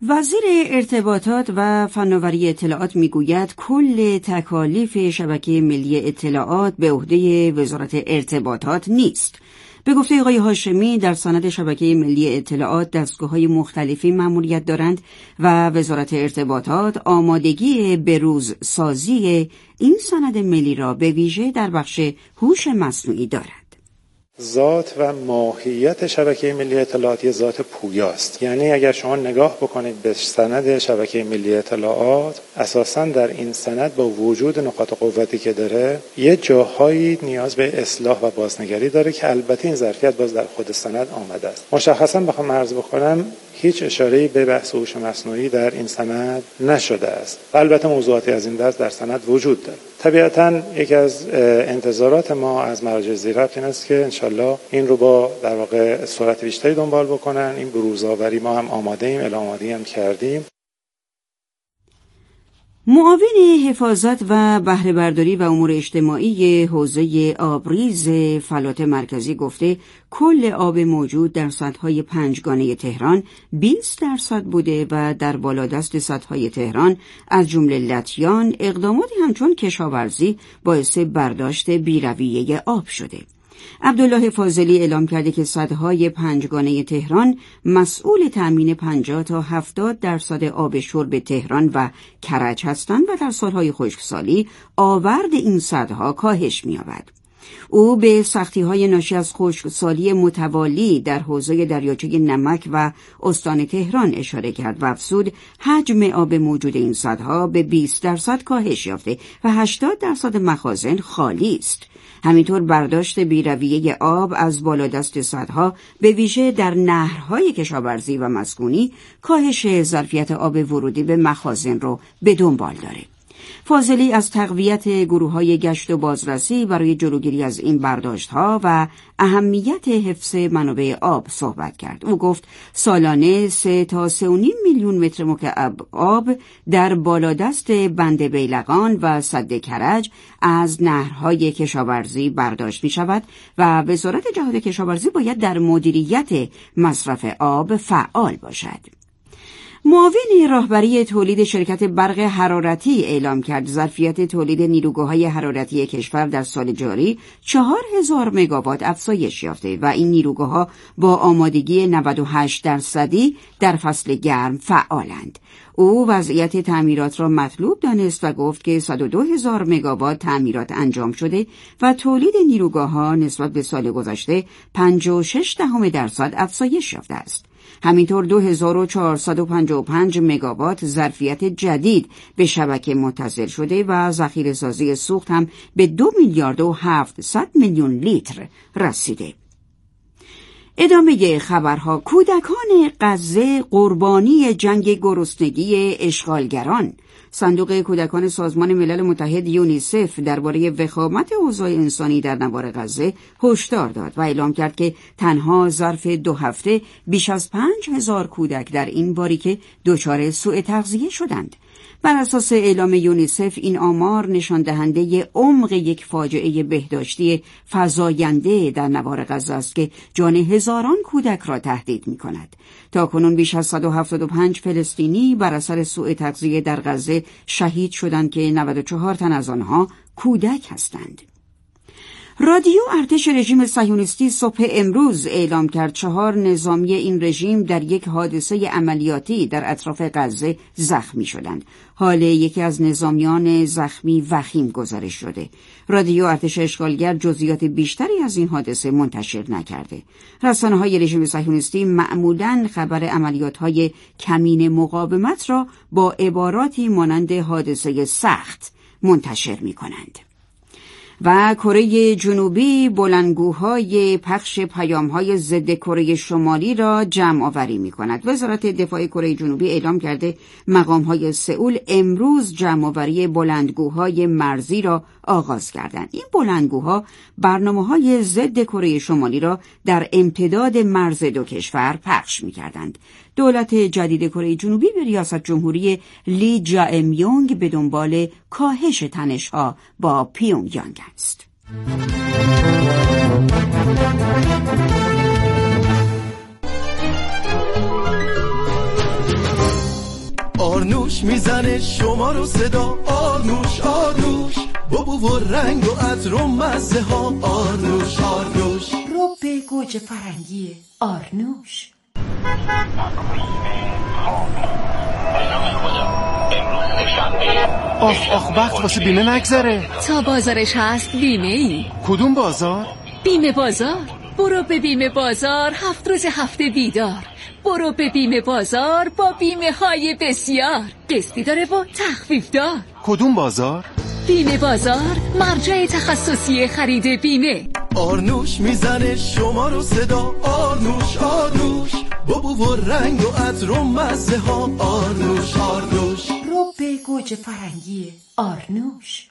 وزیر ارتباطات و فناوری اطلاعات میگوید کل تکالیف شبکه ملی اطلاعات به عهده وزارت ارتباطات نیست. به گفته آقای هاشمی در سند شبکه ملی اطلاعات دستگاه‌های مختلفی مأموریت دارند و وزارت ارتباطات آمادگی بروز سازی این سند ملی را به ویژه در بخش هوش مصنوعی دارد. ذات و ماهیت شبکه ملی اطلاعات یه ذات پویاست. یعنی اگر شما نگاه بکنید به سند شبکه ملی اطلاعات، اساساً در این سند با وجود نقاط قوتی که داره یه جاهایی نیاز به اصلاح و بازنگری داره که البته این ظرفیت باز در خود سند آمده است. مشخصاً بخوام عرض بکنم هیچ اشاره‌ای به بحث هوش مصنوعی در این سند نشده است. البته موضوعاتی از این دست در سند وجود داره. طبیعتاً یکی از انتظارات ما از مراجع زیرربط این است که انشالله این رو با در واقع سرعت بیشتری دنبال بکنن. این بروزآوری ما هم آماده ایم، اعلام آمادگی هم کردیم. معاون حفاظت و بهره برداری و امور اجتماعی حوزه آبریز فلات مرکزی گفته کل آب موجود در سدهای پنجگانه تهران 20% بوده و در بالادست سدهای تهران از جمله لطیان اقداماتی همچون کشاورزی باعث برداشت بی‌رویه آب شده. عبدالله فاضلی اعلام کرده که سدهای پنجگانه تهران مسئول تأمین 50 تا 70% آب شرب تهران و کرج هستند و در سالهای خشکسالی آورد این سدها کاهش می‌یابد. او به سختی‌های ناشی از خشکسالی متوالی در حوزه دریاچه نمک و استان تهران اشاره کرد و افزود حجم آب موجود این سدها به 20% کاهش یافته و 80% مخازن خالی است. همینطور برداشت بی‌رویه آب از بالادست سدها به ویژه در نهرهای کشاورزی و مسکونی کاهش ظرفیت آب ورودی به مخازن رو به دنبال داره. فاضلی از تقویت گروه‌های گشت و بازرسی برای جلوگیری از این برداشت‌ها و اهمیت حفظ منابع آب صحبت کرد. او گفت سالانه 3 تا 3.5 میلیون متر مکعب آب در بالادست بند بیلقان و سد کرج از نهرهای کشاورزی برداشت می‌شود و وزارت جهاد کشاورزی باید در مدیریت مصرف آب فعال باشد. معاون راهبری تولید شرکت برق حرارتی اعلام کرد ظرفیت تولید نیروگاه‌های حرارتی کشور در سال جاری 4000 مگاوات افزایش یافته و این نیروگاه‌ها با آمادگی 98% در فصل گرم فعالند. او وضعیت تعمیرات را مطلوب دانست و گفت که 102,000 مگاوات تعمیرات انجام شده و تولید نیروگاه‌ها نسبت به سال گذشته 56% افزایش یافته است. همینطور 2455 مگاوات ظرفیت جدید به شبکه متصل شده و ذخیره‌سازی سوخت هم به 2 میلیارد و 700 میلیون لیتر رسیده. ادامه خبرها. کودکان غزه قربانی جنگ گرسنگی اشغالگران. صندوق کودکان سازمان ملل متحد یونیسف درباره وخامت اوضاع انسانی در نوار غزه هشدار داد و اعلام کرد که تنها ظرف 2 هفته بیش از 5000 کودک در این باریکه دچار سوء تغذیه شدند. بر اساس اعلام یونیسف این آمار نشان دهنده عمق یک فاجعه بهداشتی فزاینده در نوار غزه است که جان هزاران کودک را تهدید می‌کند. تاکنون بیش از 175 فلسطینی بر اثر سوء تغذیه در غزه شهید شدند که 94 تن از آنها کودک هستند. رادیو ارتش رژیم صهیونیستی صبح امروز اعلام کرد 4 نظامی این رژیم در یک حادثه عملیاتی در اطراف غزه زخمی شدند. حال یکی از نظامیان زخمی وخیم گزارش شده. رادیو ارتش اشغالگر جزئیات بیشتری از این حادثه منتشر نکرده. رسانه‌های رژیم صهیونیستی معمولاً خبر عملیات‌های کمین مقاومت را با عباراتی مانند حادثه سخت منتشر می‌کنند. و کره جنوبی بلندگوهای پخش پیام‌های ضد کره شمالی را جمع آوری می‌کند. وزارت دفاع کره جنوبی اعلام کرده مقام‌های سئول امروز جمع آوری بلندگوهای مرزی را آغاز کردند. این بلندگوها برنامه‌های ضد کره شمالی را در امتداد مرز دو کشور پخش می‌کردند. دولت جدید کره جنوبی به ریاست جمهوری لی جائمیونگ به دنبال کاهش تنش‌ها با پیونگیانگ است. آرنوش میزنه شما رو صدا، آرنوش آرنوش، بابو و رنگ و عطر و مزه ها، آرنوش آرنوش، رو به گوجه فرنگی آرنوش. آخ وقت واسه بیمه نگذره. تا بازارش هست بیمه ای. کدوم بازار؟ بیمه بازار. برو به بیمه بازار، 7 روز هفته بیدار. برو به بیمه بازار با بیمه های بسیار، قسطی داره و تخفیف دار. کدوم بازار؟ بیمه بازار، مرجع تخصصی خرید بیمه. آرنوش میزنه شما رو صدا، آرنوش آرنوش، بابو و رنگ و عطر و مزه ها، آرنوش آرنوش، رو به گوجه فرنگی آرنوش.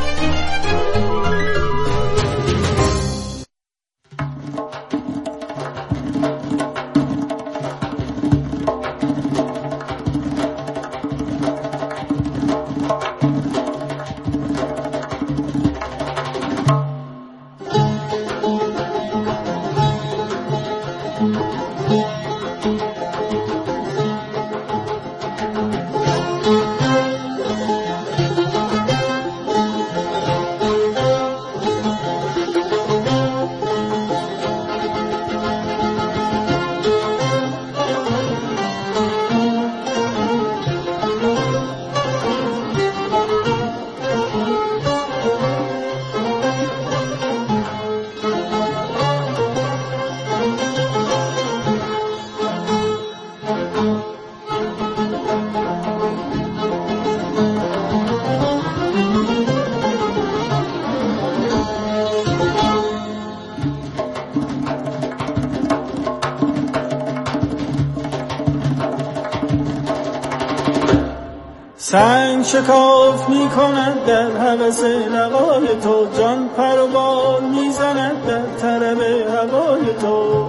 سنگ شکاف می کند در هوس لقای تو، جان پر و بال می زند در طرب هوای تو.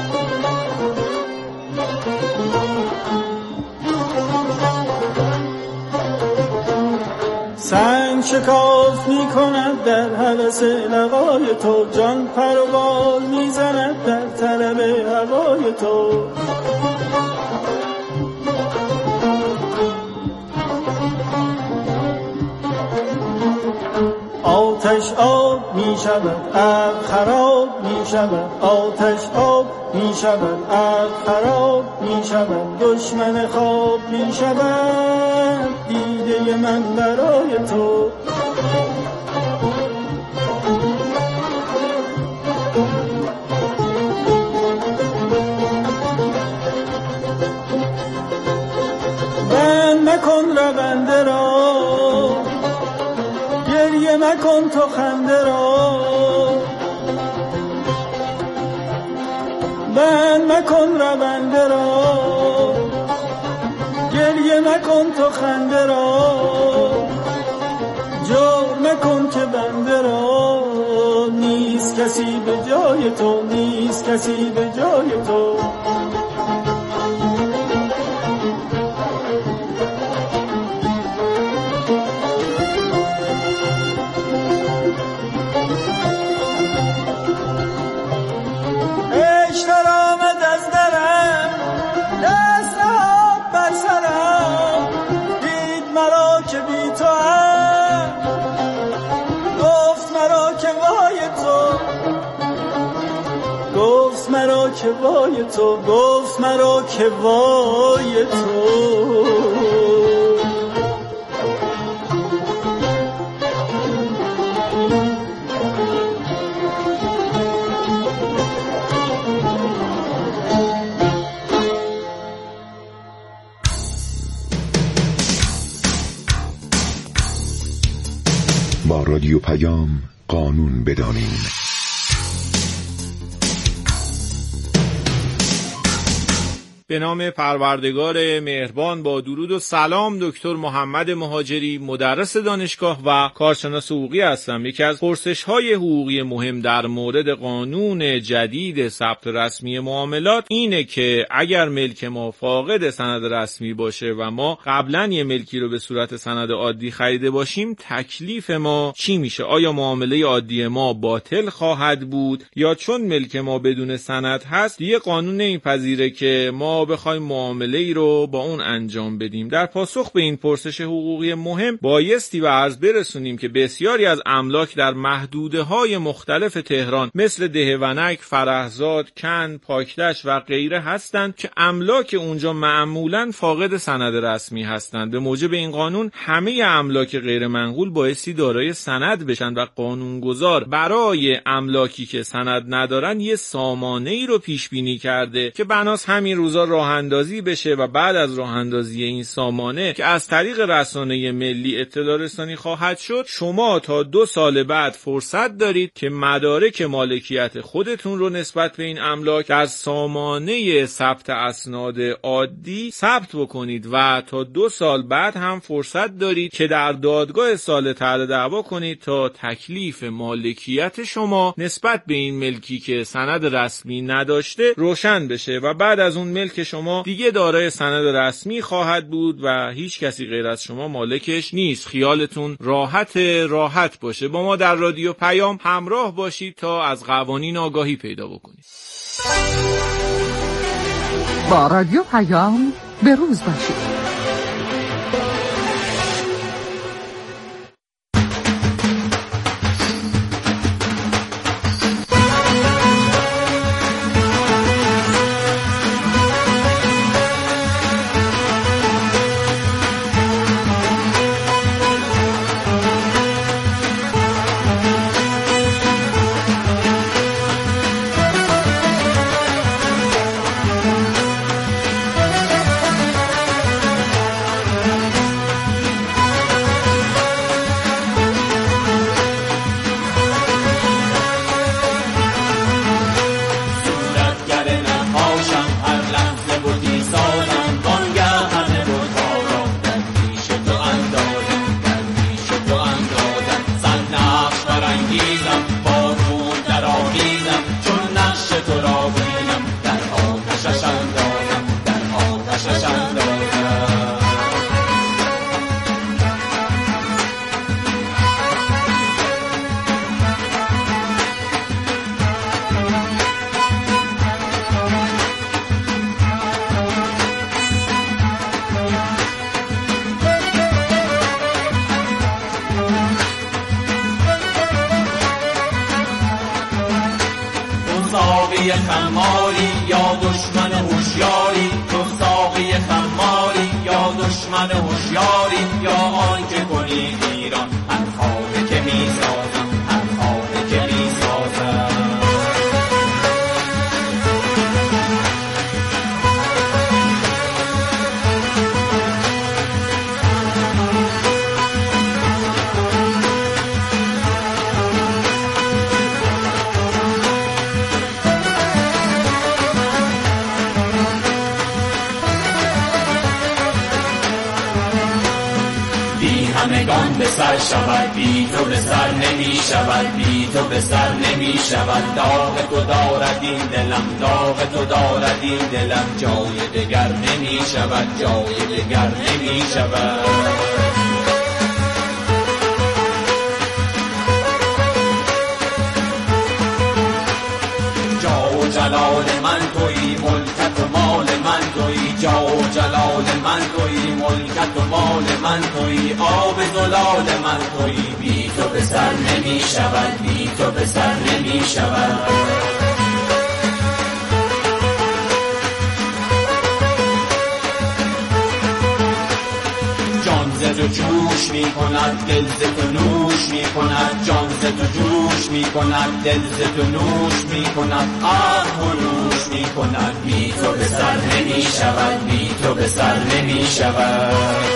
سنگ شکاف می کند در هوس لقای تو، جان پر و بال می زند در طرب هوای تو. آتش آب می شود عقل خراب می شود، آتش آب می شود عقل خراب می شود، دشمن خواب می شود دیده من برای تو. بند مکن رونده را، گریه مکن تو خنده را، بند مکن رونده را، گریه مکن تو خنده را، جور مکن که بنده را، نیست کسی به جای تو، نیست کسی به جای تو. گفت مرا که وای تو، گفت مرا که وای تو. با رادیو پیام قانون بدانیم. به نام پروردگار مهربان. با درود و سلام، دکتر محمد مهاجری، مدرس دانشگاه و کارشناس حقوقی هستم. یکی از پرسش‌های حقوقی مهم در مورد قانون جدید ثبت رسمی معاملات اینه که اگر ملک ما فاقد سند رسمی باشه و ما قبلا یه ملکی رو به صورت سند عادی خریده باشیم، تکلیف ما چی میشه؟ آیا معامله عادی ما باطل خواهد بود یا چون ملک ما بدون سند هست دیگه قانون نمیپذیره که ما ما بخوایم معامله ای رو با اون انجام بدیم. در پاسخ به این پرسش حقوقی مهم بایستی به عرض برسونیم که بسیاری از املاک در محدوده‌های مختلف تهران مثل دهونک، فرهزاد، کن، پاکدشت و غیره هستند که املاک اونجا معمولاً فاقد سند رسمی هستند. به موجب این قانون همه املاک غیر منقول بایستی دارای سند بشن و قانونگذار برای املاکی که سند ندارن یه سامانه‌ای رو پیش بینی کرده که بناس همین روزا راه اندازی بشه و بعد از راه اندازی این سامانه که از طریق رسانه ملی اطلاع رسانی خواهد شد، شما تا 2 سال بعد فرصت دارید که مدارک مالکیت خودتون رو نسبت به این املاک در سامانه ثبت اسناد عادی ثبت بکنید و تا 2 سال بعد هم فرصت دارید که در دادگاه اصالت طرح دعوا کنید تا تکلیف مالکیت شما نسبت به این ملکی که سند رسمی نداشته روشن بشه و بعد از اون ملک شما دیگه دارای سند رسمی خواهد بود و هیچ کسی غیر از شما مالکش نیست. خیالتون راحت باشه. با ما در رادیو پیام همراه باشید تا از قوانین آگاهی پیدا بکنید. با رادیو پیام به روز باشید. ساقی خماری یا دشمن هوشیاری، تو ساقی خماری یا دشمن هوشیاری، یا آن که کنی ایران هر خانه که می سازم، هر خانه که می سازم. همگان به سر شود، بی تو به سر نمی شود، بی تو به سر نمی شود. داغ تو دارد این دلم، داغ تو دارد این دلم، جای دگر نمی شود، جای دگر نمی شود. جا و جلال من تویی، ملکت و مال من تویی، جا و جلال من تویی، ملکت و مال من تویی، آب زلال من تویی. بی تو به سر نمی شود، بی تو به سر نمی شود. تو جوش می کند، دل ز تو نوش می کند، جان ز تو جوش می کند، دل ز تو نوش می کند، آه و نوش می کند. بی تو به سر نمی شود، بی تو به سر نمی شود.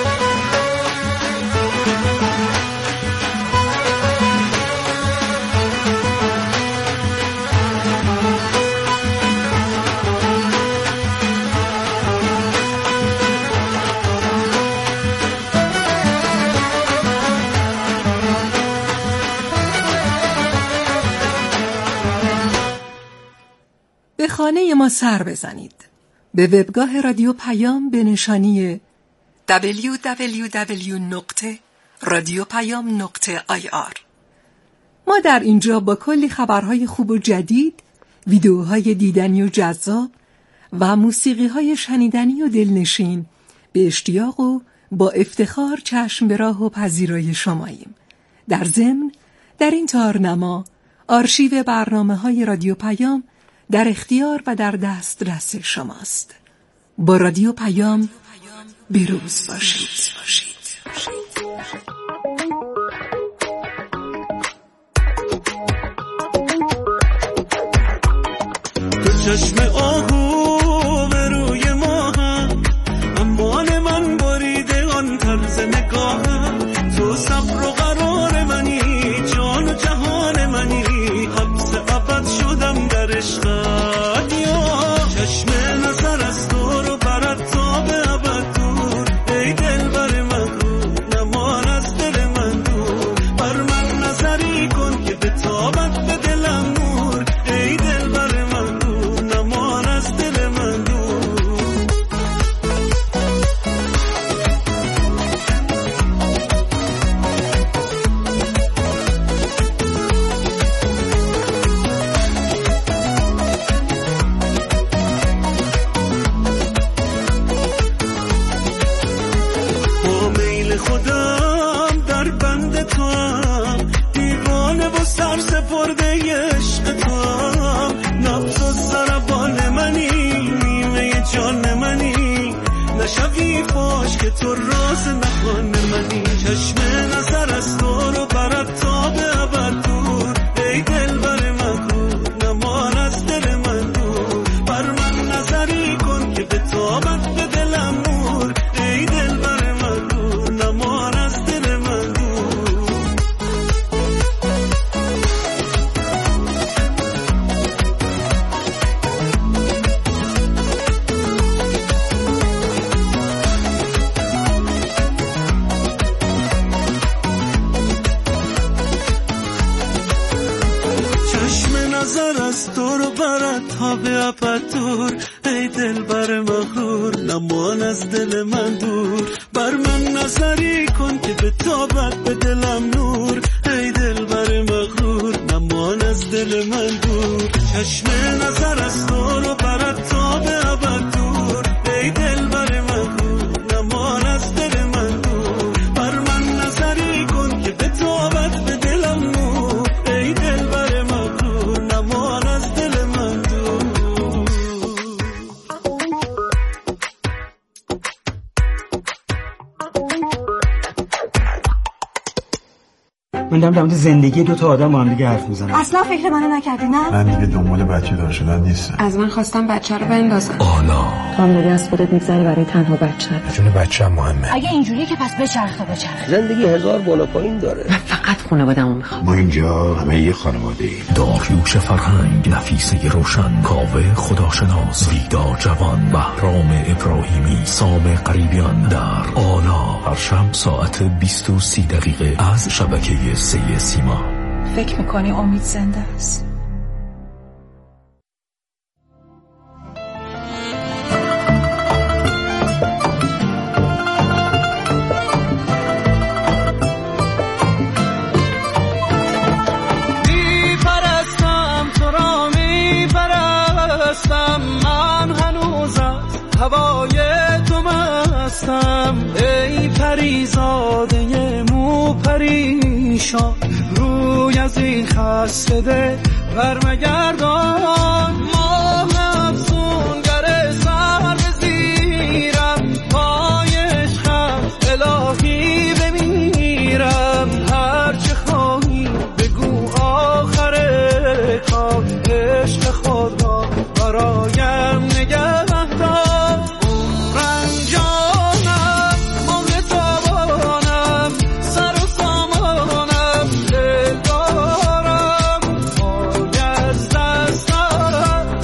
به خانه ما سر بزنید. به وبگاه رادیو پیام به نشانی www.radiopayam.ir. ما در اینجا با کلی خبرهای خوب و جدید، ویدیوهای دیدنی و جذاب و موسیقی‌های شنیدنی و دلنشین به اشتیاق و با افتخار چشم به راه و پذیرای شماییم. در ضمن در این تارنما آرشیو برنامه‌های رادیو پیام در اختیار و در دسترس شماست. با رادیو پیام بیروز باشید. تو چشم آهو به روی ماهم، امان من بریده آن طرز نگاهم. تو صبر و قرار منی، جان و جهان منی، حبس ابد شدم در عشقت. یا چشم نظر از تو رو برد تا به ابد دور، ای دل بر مغرور نمان از دل من دور. بر من نظری کن که به تابت به دلم نور، ای دل بر من دور نمان از دل من دور. خودم در بند تو هم، دیوانه و سر سپرده عشق تو هم. نبض و ضربان منی، نیمه جان منی، نشوی فاش که تو راز نهان منی. چشم نظر از تو رو برد تا به ابد دور، ای دل بر مغرور نمان از دل من دور. بر من نظری کن که به تابت به دلم نور، ای دل بر مغرور نمان از دل من دور. چشم نظر از تو رو برد تا به ابد دور، ای دل بر مغرور نمان از دل من دور. بر من نظری کن که به تابت به دلم نور، ای دل بر مغرور نمان از دل من دور. چشم نظر از تو رو برد تا به ابد دور، ای دل بر مغرور نمان از دل من دور. بر من نظری کن که به تابت به دلم نور، ای دل بر مغرور نمان از دل من دور. من دارم در مورد زندگی دو تا آدم با هم دیگه حرف میزنم. اصلا فکر منو نکردی نه؟ من دیگه دنبال بچه دار شدن نیستم. از من خواستم بچه رو بندازم. آلا تو هم داری از خودت میگذری برای تنها بچه. جون بچه‌م مهمه. اگه اینجوریه که پس بچرخ تا بچرخ. زندگی هزار بالا پایین داره. من فقط خانواده‌مو میخوام. ما اینجا همه یه خانواده‌ایم. داریوش فرهنگ، نفیسه روشن، کاوه خداشناس، ویدا جوان، بهرام ابراهیمی، سام قریبیان در آلا، هر شب ساعت 20:30 از شبکه 3 سیما. فکر میکنی امید زنده است؟ میپرستم تو را میپرستم، من هنوز از هوای تو مستم. ای پریزاده مو پریشان، روی از این خسته دل برمگردان. ماه افسونگر سر بزیرم، پای عشقم الهی بمیرم. هرچه خواهی بگو آخر کار، عشق خود را برایم نگه دار. رنجانم مهر تابانم، سر و سامانم دل دارم. پای از دستم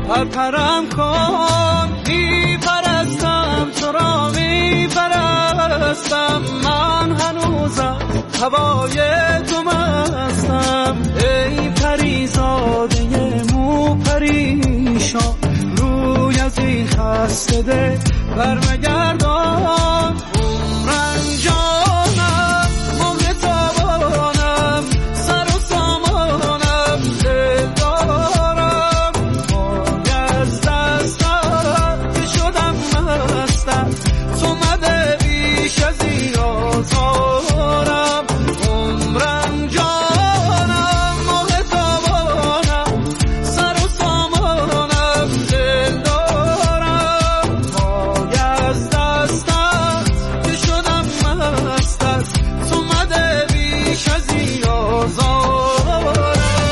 پرپرم کن، میپرستم تو را میپرستم، من هنوزم هوای تو مستم. ای پریزاده مو پریشان، روی از این خسته دل برمگردان. عمرم جانم مهر تابانم، سر و سامانم دل دارم، پای از دستم که شدم مستم، تو مده بیش از این آزارم. عمرم جانم مهر تابانم، سر و سامانم دل دارم، پای از دستم که شدم مستم، تو مده بیش از این آزارم.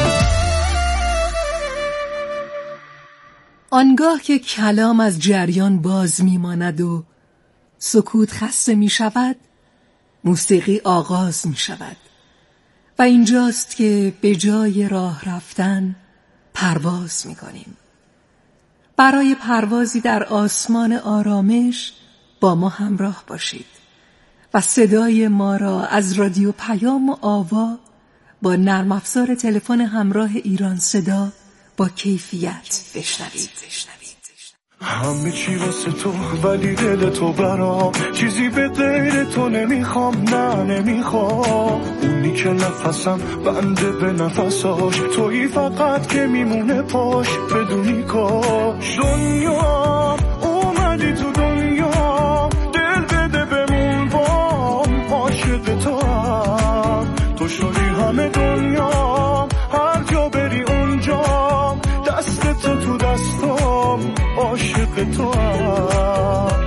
آنگاه که کلام از جریان باز میماند و سکوت خسته می شود، موسیقی آغاز می شود و اینجاست که به جای راه رفتن پرواز می کنیم. برای پروازی در آسمان آرامش با ما همراه باشید و صدای ما را از رادیو پیام و آوا با نرم افزار تلفن همراه ایران صدا با کیفیت بشنوید. همه چی واسه تو ولی دل تو برام، چیزی به غیر تو نمیخوام، نه نمیخوام. اونی که نفسم بنده به نفساش، تویی فقط که میمونه پاش بدونی کاش. دنیا اومدی تو دنیا، دل بده بمون بام، عاشق تو هم تو شدی همه دنیا، هر جا بری اونجا دست تو دستم، عاشق تو هم.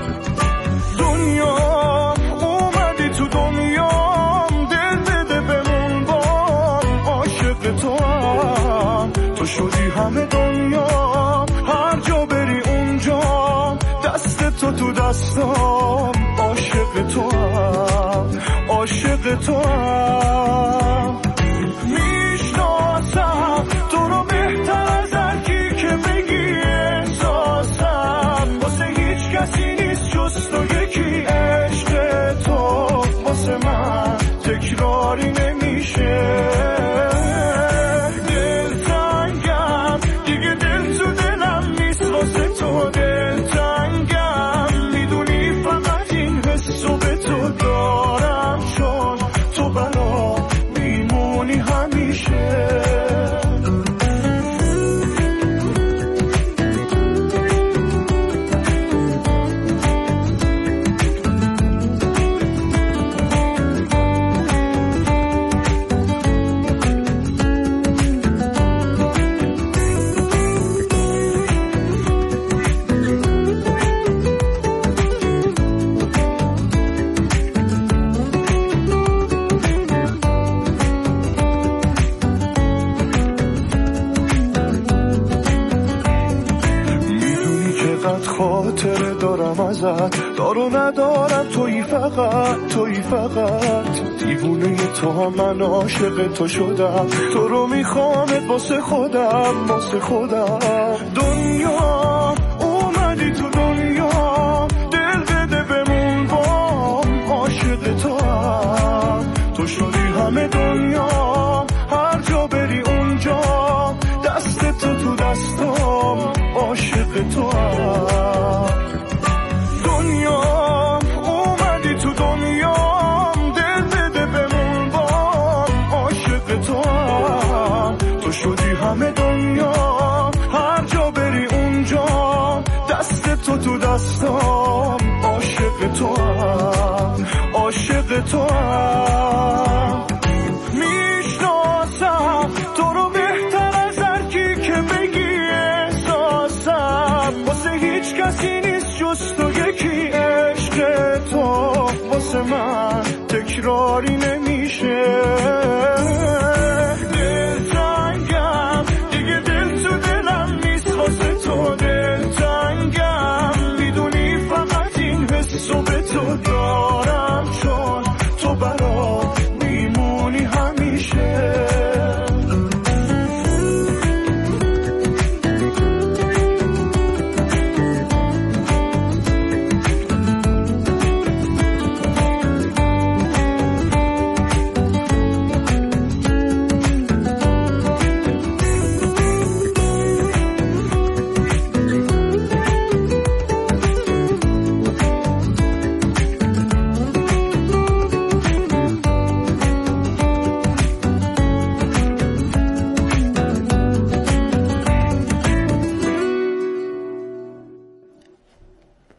دنیا اومدی تو دنیا، دل بده بمون بام، عاشق تو هم تو شدی همه دنیا، هر جا بری اونجا دست تو دستم، عاشق تو هم، عاشق تو هم. میشناسم تو رو بهتر از هر کی که بگی احساسم، واسه هیچ کسی نیست جز تو یکی. عشق تو واسه من تکراری نمیشه، دلتنگم دیگه، دل تو دلم نیست واسه تو دلتنگم، میدونی فقط این حسو به تو دارم، چون تو برا میمونی همیشه. خاطره دارم ازت، دارو ندارم، تویی فقط، تویی فقط. دیوونه تو هم من عاشق تو شدم، تو رو میخوامت واسه خودم، واسه خودم. دنیا اومدی تو دنیا، دل بده بمون بام، عاشق تو هم تو شدی همه دنیا، هر جا بری اونجا دست تو دستم، عاشق تو هم. دنیا اومدی تو دنیا، دل بده بمون بام، عاشق تو هم تو شدی همه دنیا، هر جا بری اونجا دست تو دستم، عاشق تو هم، عاشق تو هم. میشناسم تو رو بهتر از هر کی که بگی احساسم، واسه هیچ کسی نیست جز تو یکی. عشق تو واسه من تکراری نمیشه، دلتنگم دیگه، دل تو دلم نیست واسه تو دلتنگم، میدونی فقط این حسو به تو دارم، چون تو برا میمونی همیشه.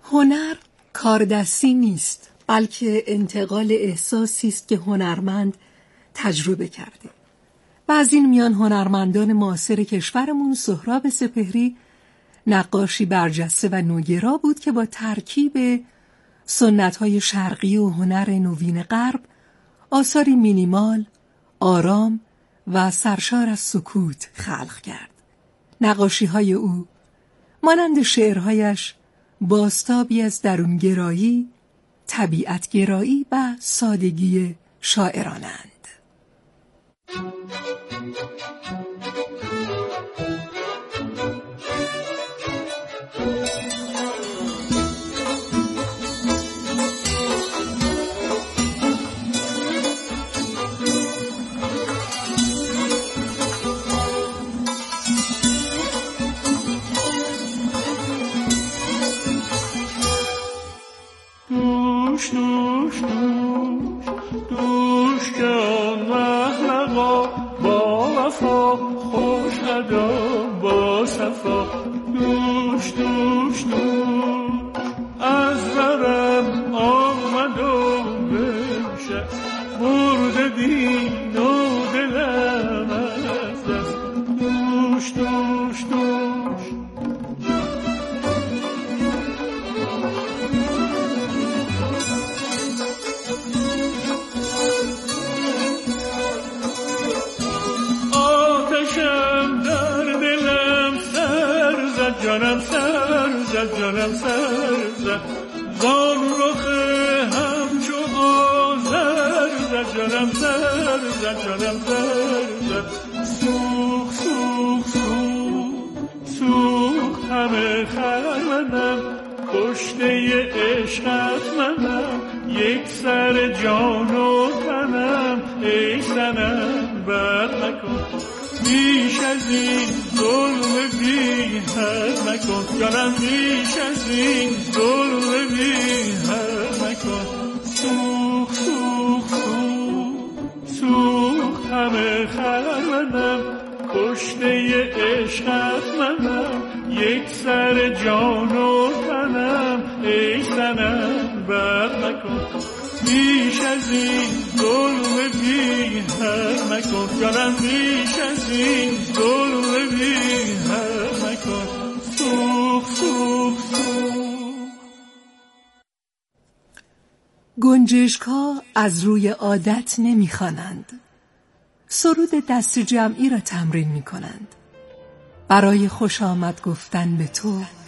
هنر کاردستی نیست، بلکه انتقال احساسی است که هنرمند تجربه کرده. و از این میان هنرمندان معاصر کشورمون سهراب سپهری نقاشی برجسته و نوگرا بود که با ترکیب سنت‌های شرقی و هنر نوین غرب آثاری مینیمال، آرام و سرشار از سکوت خلق کرد. نقاشی‌های او مانند شعرهایش بازتابی از درونگرایی، طبیعتگرایی و سادگی شاعرانند. دوش که آن محلقا با وفا خوش ادا با صفا دوش از برم آمد و بنشست برد دین و دلم از دست دوش جانم سر زد زان رخ همچو آذر زد جانم سر زد سوخ همه خرمنم کشته عشقت منم یک سر جان و تنم ای صنم بد نکن بیش از این ظلم بی حد مکن جانم بیش از این ظلم بی حد مکن سوخ همه خرمنم کشته عشقت منم یک سر جان و تنم ای صنم بد مکن بیش از این ظلم بی حد مکن جانم بیش از این ظلم بی حد مکن گنجشک‌ها از روی عادت نمی‌خوانند. سرود دست جمعی را تمرین می‌کنند. برای خوش آمد گفتن به تو